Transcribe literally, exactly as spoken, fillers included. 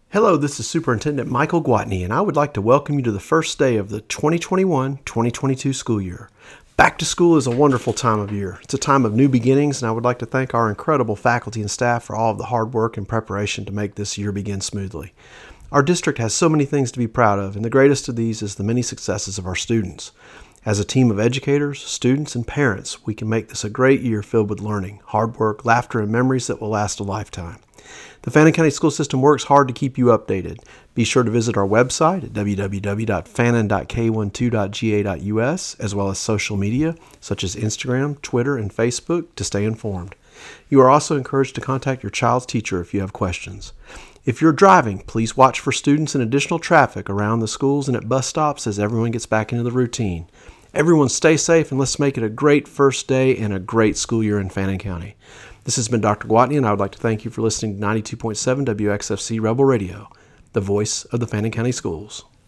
Hello, this is Superintendent Michael Gwatney, and I would like to welcome you to the first day of the twenty twenty-one twenty twenty-two school year. Back to school is a wonderful time of year. It's a time of new beginnings, and I would like to thank our incredible faculty and staff for all of the hard work and preparation to make this year begin smoothly. Our district has so many things to be proud of, and the greatest of these is the many successes of our students. As a team of educators, students, and parents, we can make this a great year filled with learning, hard work, laughter, and memories that will last a lifetime. The Fannin County School System works hard to keep you updated. Be sure to visit our website at w w w dot fannin dot k twelve dot g a dot u s as well as social media such as Instagram, Twitter, and Facebook to stay informed. You are also encouraged to contact your child's teacher if you have questions. If you're driving, please watch for students and additional traffic around the schools and at bus stops as everyone gets back into the routine. Everyone stay safe, and let's make it a great first day and a great school year in Fannin County. This has been Doctor Gwatney, and I would like to thank you for listening to ninety-two point seven W X F C Rebel Radio, the voice of the Fannin County Schools.